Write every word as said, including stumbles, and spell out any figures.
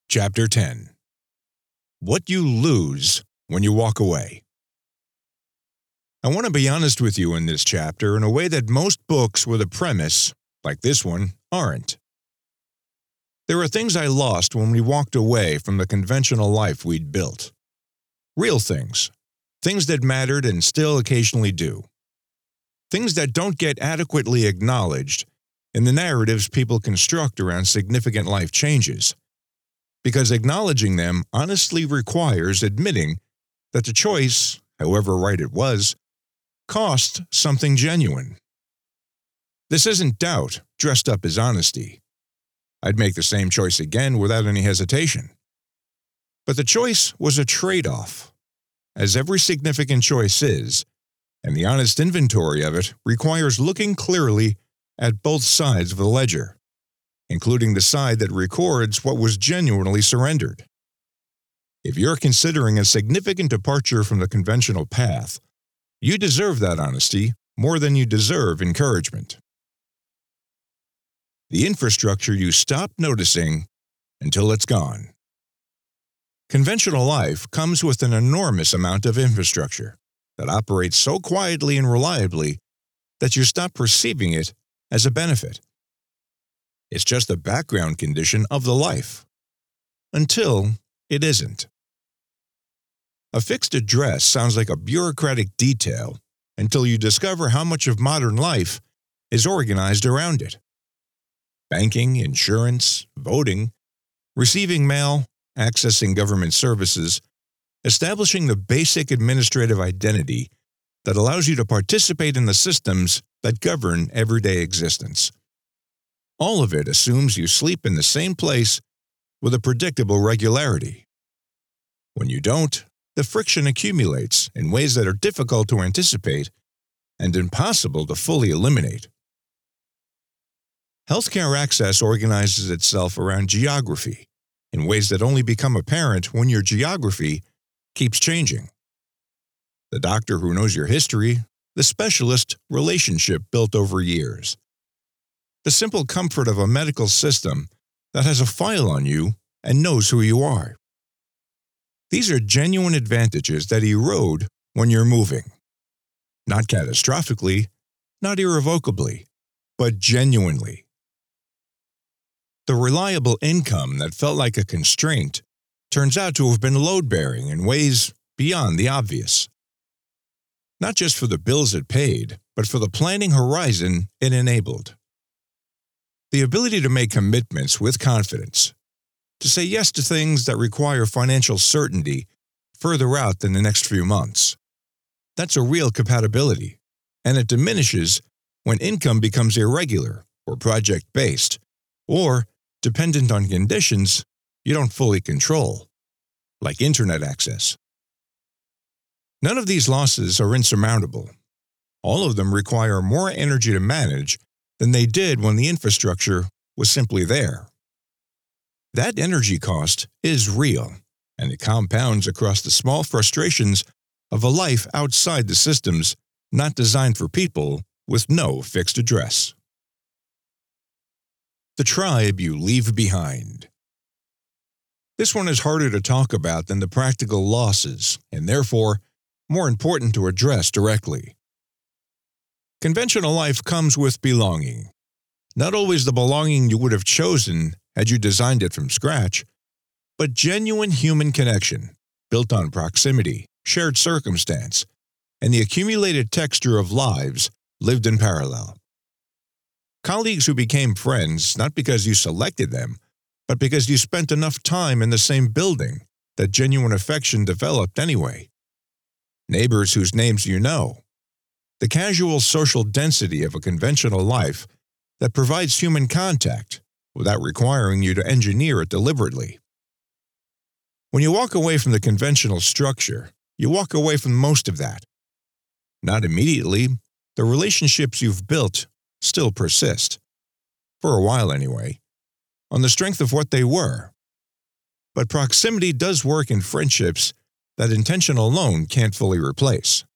Chapter ten. What You Lose When You Walk Away. I want to be honest with you in this chapter in a way that most books with a premise, like this one, aren't. There are things I lost when we walked away from the conventional life we'd built. Real things. Things that mattered and still occasionally do. Things that don't get adequately acknowledged in the narratives people construct around significant life changes. Because acknowledging them honestly requires admitting that the choice, however right it was, cost something genuine. This isn't doubt dressed up as honesty. I'd make the same choice again without any hesitation. But the choice was a trade-off, as every significant choice is, and the honest inventory of it requires looking clearly at both sides of the ledger, including the side that records what was genuinely surrendered. If you're considering a significant departure from the conventional path, you deserve that honesty more than you deserve encouragement. The infrastructure you stop noticing until it's gone. Conventional life comes with an enormous amount of infrastructure that operates so quietly and reliably that you stop perceiving it as a benefit. It's just a background condition of the life, until it isn't. A fixed address sounds like a bureaucratic detail until you discover how much of modern life is organized around it. Banking, insurance, voting, receiving mail, accessing government services, establishing the basic administrative identity that allows you to participate in the systems that govern everyday existence. All of it assumes you sleep in the same place with a predictable regularity. When you don't, the friction accumulates in ways that are difficult to anticipate and impossible to fully eliminate. Healthcare access organizes itself around geography in ways that only become apparent when your geography keeps changing. The doctor who knows your history, the specialist relationship built over years. The simple comfort of a medical system that has a file on you and knows who you are. These are genuine advantages that erode when you're moving. Not catastrophically, not irrevocably, but genuinely. The reliable income that felt like a constraint turns out to have been load-bearing in ways beyond the obvious. Not just for the bills it paid, but for the planning horizon it enabled. The ability to make commitments with confidence, to say yes to things that require financial certainty further out than the next few months. That's a real compatibility, and it diminishes when income becomes irregular or project-based, or dependent on conditions you don't fully control, like internet access. None of these losses are insurmountable. All of them require more energy to manage than they did when the infrastructure was simply there. That energy cost is real, and it compounds across the small frustrations of a life outside the systems not designed for people with no fixed address. The tribe you leave behind. This one is harder to talk about than the practical losses, and therefore more important to address directly. Conventional life comes with belonging. Not always the belonging you would have chosen had you designed it from scratch, but genuine human connection, built on proximity, shared circumstance, and the accumulated texture of lives lived in parallel. Colleagues who became friends not because you selected them, but because you spent enough time in the same building that genuine affection developed anyway. Neighbors whose names you know. The casual social density of a conventional life that provides human contact without requiring you to engineer it deliberately. When you walk away from the conventional structure, you walk away from most of that. Not immediately, the relationships you've built still persist, for a while anyway, on the strength of what they were. But proximity does work in friendships that intention alone can't fully replace.